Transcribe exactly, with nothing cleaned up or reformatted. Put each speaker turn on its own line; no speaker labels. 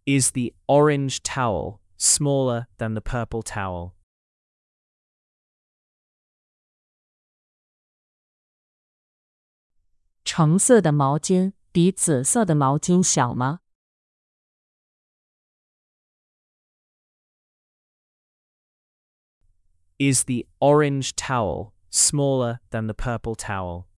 Is the orange towel smaller than the purple towel?
橙色的毛巾比紫色的毛巾小吗？
Is the orange towel smaller than the purple towel?